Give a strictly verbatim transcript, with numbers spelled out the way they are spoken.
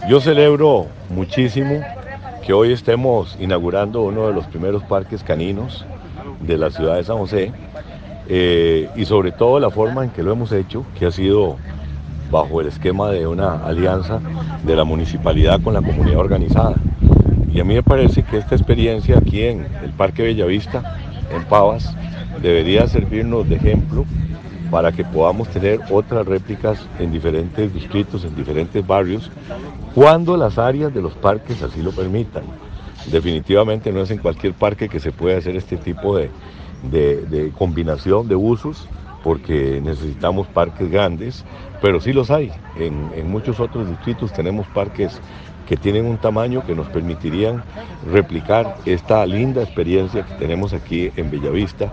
Yo celebro muchísimo que hoy estemos inaugurando uno de los primeros parques caninos de la ciudad de San José, eh, y sobre todo la forma en que lo hemos hecho, que ha sido bajo el esquema de una alianza de la municipalidad con la comunidad organizada. Y a mí me parece que esta experiencia aquí en el Parque Bellavista, en Pavas, debería servirnos de ejemplo para que podamos tener otras réplicas en diferentes distritos, en diferentes barrios, cuando las áreas de los parques así lo permitan. Definitivamente no es en cualquier parque que se puede hacer este tipo de, de, de combinación de usos, porque necesitamos parques grandes, pero sí los hay. En, en muchos otros distritos tenemos parques que tienen un tamaño que nos permitirían replicar esta linda experiencia que tenemos aquí en Bellavista.